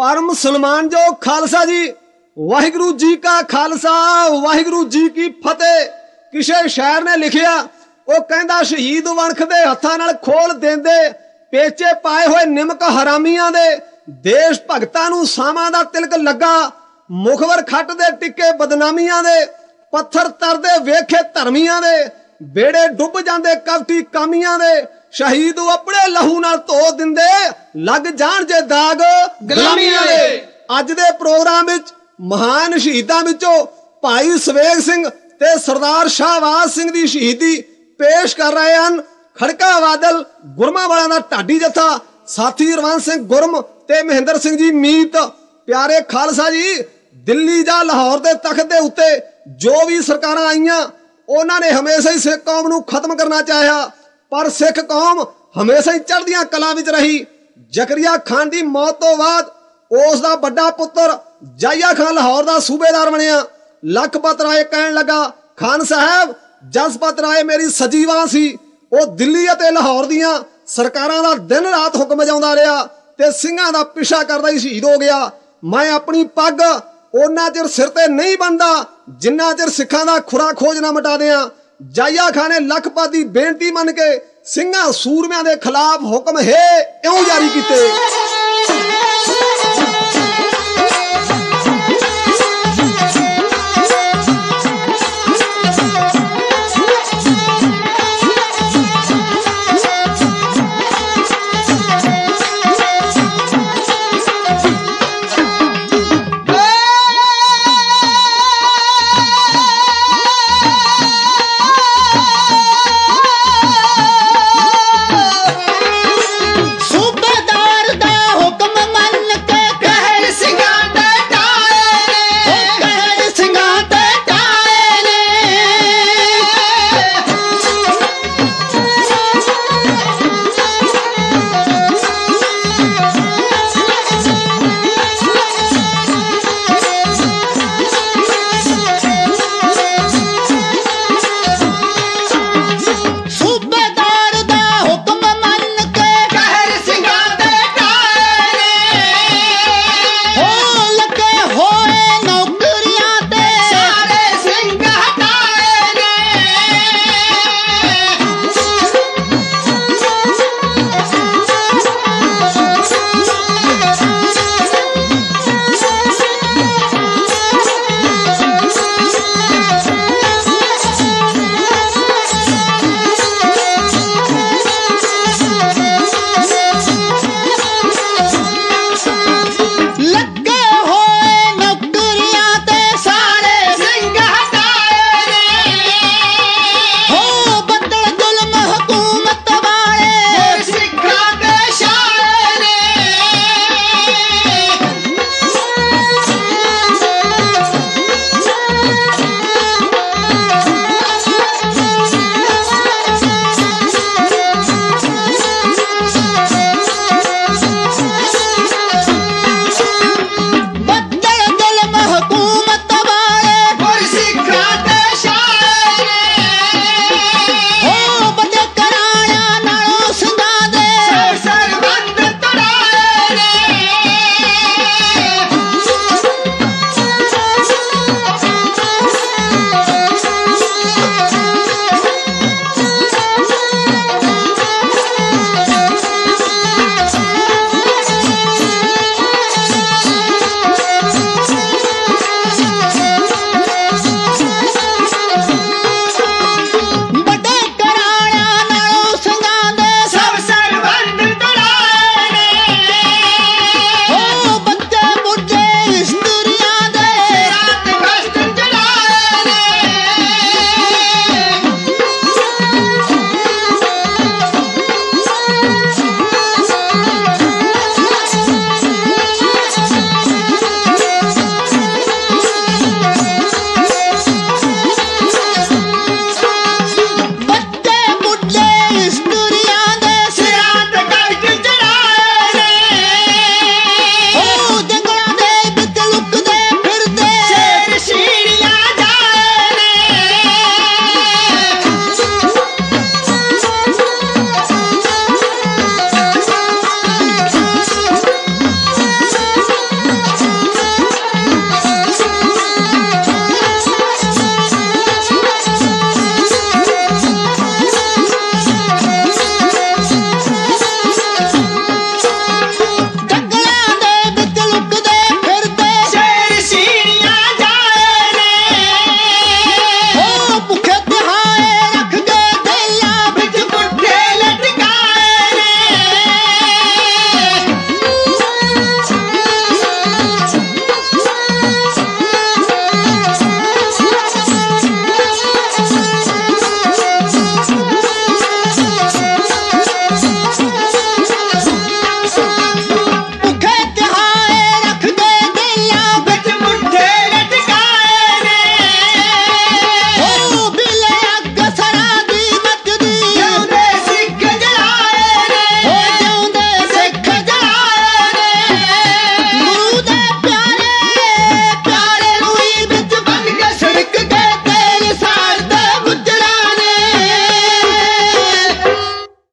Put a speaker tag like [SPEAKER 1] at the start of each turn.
[SPEAKER 1] परम सन्मान जो खालसा जी, वाहिगुरु जी का खालसा वाहिगुरु जी की फतेह। किसे शायर ने लिखिया, वो कहंदा शहीद वणख दे हत्थां नाल खोल देंदे पेचे पाए हुए निमक हरामियां दे, देश भगतां नूं सावां दा तिलक लगा, मुखबर खट दे टिके बदनामियां दे, पत्थर तरदे वेखे धर्मियां दे, बेड़े डुब जांदे कवटी कामियां दे, शहीद अपने लहू नाल धो दिंदे लग जाण जे दाग गुलामियां दे। अज दे प्रोग्राम विच महान शहीदां विचों भाई सवेग सिंह ते सरदार शाहबाज सिंह दी शहीदी पेश कर रहे हैं। खड़का बादल गुरमां वाला दा ढाडी जत्था, साथी रवंश सिंह गुरम ते महेंद्र सिंह जी मीत। प्यारे खालसा जी, दिल्ली जा लाहौर दे तख्त दे उत्ते जो भी सरकारां आईयां उन्हां ने हमेशा ही सिख कौम नूं खत्म करना चाहिया, पर सिख कौम हमेशा ही चढ़दियां कलां विच रही। जकरिया खान दी मौत तो बाद उस दा बड़ा पुत्र जाया खान लाहौर दा सूबेदार बनिया। लखपत राय कहण लगा, खान साहब जसपत राय मेरी सजी बांह सी, वो दिल्ली अते लाहौर दियां सरकारां दा दिन रात हुक्म जाउंदा रहा ते सिंघां दा पिछा करदा ही शहीद हो गया। मैं अपनी पग उन्ना चिर सिर ते नहीं बनदा जिन्ना चिर सिखां दा खुरा खोज ना मिटा दियां। जाया खान ने लखपत दी बेनती मन के सिंघां सूरमियां दे खिलाफ हुक्म है इउं जारी कीते।